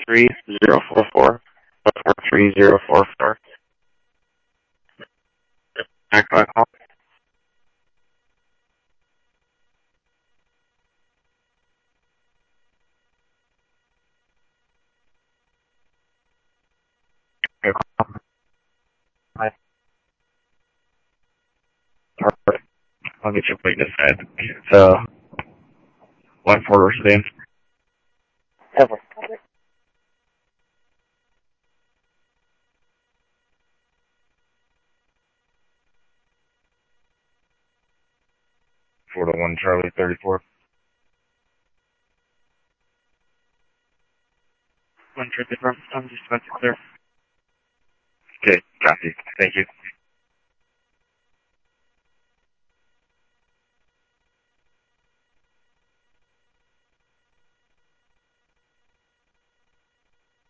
143-044. 143-044. Next call. Hi. Perfect. I'll get your plate in a sec. So, 1-4 sedan. Ever. 4-1 Charlie 34. 1 trip from, I'm just about to clear. Okay, copy. Thank you.